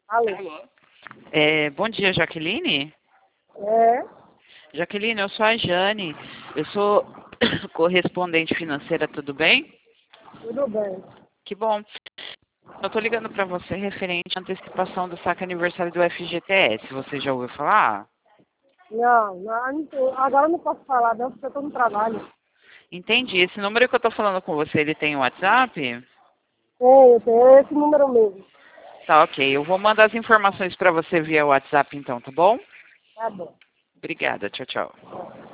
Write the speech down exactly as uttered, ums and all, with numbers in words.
Alô? É, bom dia, Jaqueline. É? Jaqueline, eu sou a Jane. Eu sou correspondente financeira, tudo bem? Tudo bem. Que bom. Eu tô ligando para você referente à antecipação do saque aniversário do F G T S. Você já ouviu falar? Não, não, não tô- agora eu não posso falar não, porque eu estou no trabalho. Entendi. Esse número que eu tô falando com você, ele tem WhatsApp? Tenho, tenho esse número mesmo. Tá, ok. Eu vou mandar as informações para você via WhatsApp então, tá bom? Tá bom. Obrigada. Tchau, tchau. Tá.